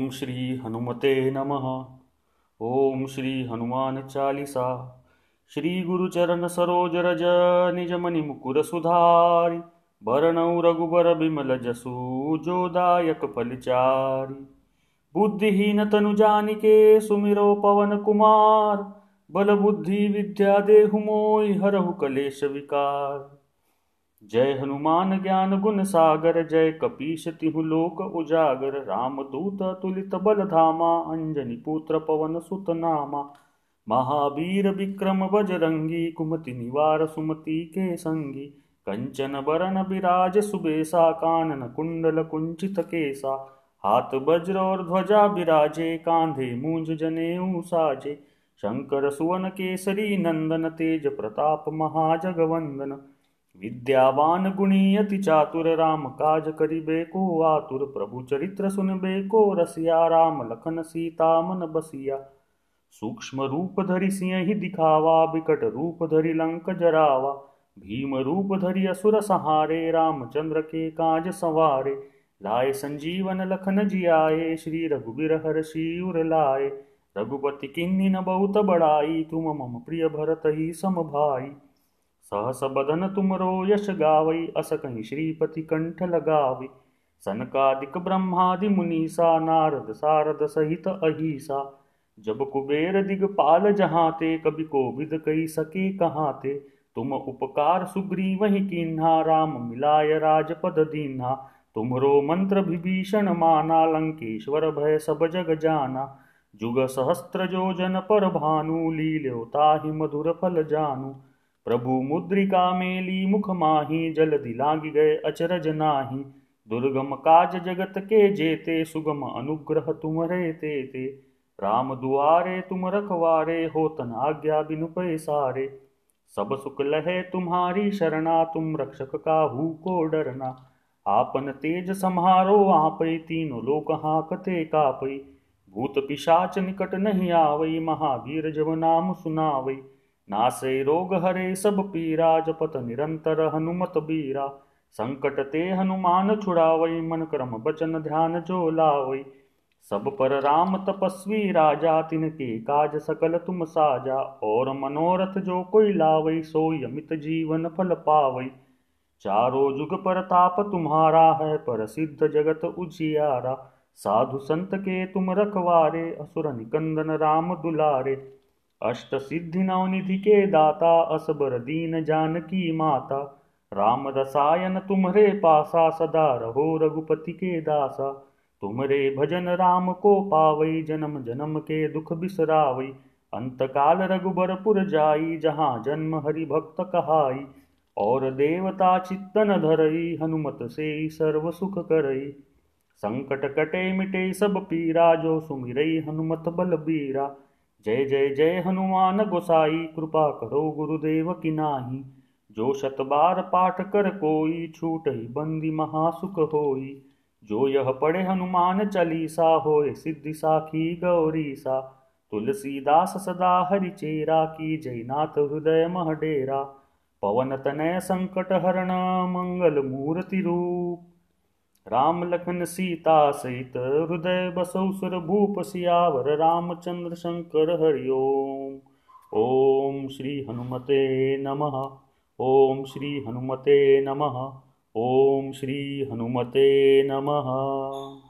ओम श्री हनुमते नमः। ओम श्री हनुमान चालीसा। श्री गुरु चरण सरोज रज निज मनि मुकुर सुधारि। बरनउँ रघुबर बिमल जसु जो दायक फलचारि। बुद्धिहीन तनु जानिके सुमिरो पवन कुमार। बल बुद्धि विद्या देहु मोहि हरहु कलेश विकार। जय हनुमान ज्ञान गुण सागर जय कपीश तिहु लोक उजागर। राम दूत तुलित बल धामा अंजनी पुत्र पवन सुत नामा। महावीर विक्रम बजरंगी कुमति निवार सुमति के संगी। कंचन बरन बिराज सुबेसा कानन कुंडल कुंचित केसा। हाथ वज्र और ध्वजा बिराजे कांधे मूंज जनेऊ साजे। शंकर सुवन केसरी नंदन तेज प्रताप महाजगवंदन। विद्यावान गुणी अति चातुर राम काज करिबे को आतुर। प्रभु चरित्र सुनबे को रसिया राम लखन सीता मन बसिया। सूक्ष्म रूप धरि सियहि दिखावा बिकट रूप धरि लंक जरावा। भीम रूप धरि असुर संहारे रामचंद्र के काज संवारे। लाए संजीवन लखन जियाए श्री रघुबीर हरषि उर लाए। रघुपति किन्नी न बहुत बड़ाई तुम मम प्रिय भरत ही सम भाई। सहस बदन तुमरो यश गावई अस कहीं श्रीपति कंठ लगावई। सनकादिक ब्रह्मादि मुनीसा नारद सारद सहित अहिसा। जब कुबेर दिगपाल जहाते कवि कोविद कही सके कहाते। तुम उपकार सुग्रीवहि कीन्हा राम मिलाय राजपद दीन्हा। तुमरो मंत्र विभीषण माना लंकेश्वर भय सब जग जाना। जुग सहस्त्र जो जन पर भानु लील्यो ताहि मधुर फल जानू। प्रभु मुद्रिका मेली मुख माही जलधि लांघि गए अचरज नाही। दुर्गम काज जगत के जेते सुगम अनुग्रह तुमरे तेते। राम दुआरे तुम रखवारे होतन आज्ञा बिनु पैसारे। सब सुख लहे तुम्हारी शरणा तुम रक्षक काहू को डरना। आपन तेज सम्हारो आपै तीनों लोक हांकते कापै। भूत पिशाच निकट नहीं आवै महावीर जब नाम सुनावै। नासै रोग हरे सब पीरा जपत निरंतर हनुमत बीरा। संकट ते हनुमान छुड़ावै मन क्रम बचन ध्यान जो लावै। सब पर राम तपस्वी राजा तिनके काज सकल तुम साजा। और मनोरथ जो कोई लावै सोई अमित जीवन फल पावै। चारों जुग परताप तुम्हारा है प्रसिद्ध जगत उजियारा। साधु संत के तुम रखवारे असुर निकंदन राम दुलारे। अष्ट सिद्धि नवनिधि के दाता असबर दीन जानकी माता। राम रसायन तुम्हरे पासा सदा रहो रघुपति के दासा। तुम्हरे भजन राम को पावई जन्म जन्म के दुख बिसरावई। अंत काल रघुबरपुर जाई जहाँ जन्म हरि भक्त कहाई। और देवता चित्तन धरई हनुमत से सर्व सुख करई। संकट कटे मिटे सब पीरा जो सुमिरई हनुमत बल बीरा। जय जय जय हनुमान गोसाई कृपा करो गुरुदेव की नाही। जो शत बार पाठ कर कोई छूटहि बंदी महासुख होई। जो यह पढ़े हनुमान चालीसा होए सिद्धि साखी गौरीसा। तुलसीदास सदा हरिचेरा की जयनाथ हृदय मह डेरा। पवन तनय संकट हरण मंगल मूर्ति रूप। राम लखन सीता सहित हृदय बसौ सुर भूप सियावर रामचंद्र शंकर हरि ओम। ओम श्री हनुमते नमः। ओम श्री हनुमते नमः। ओम श्री हनुमते नमः।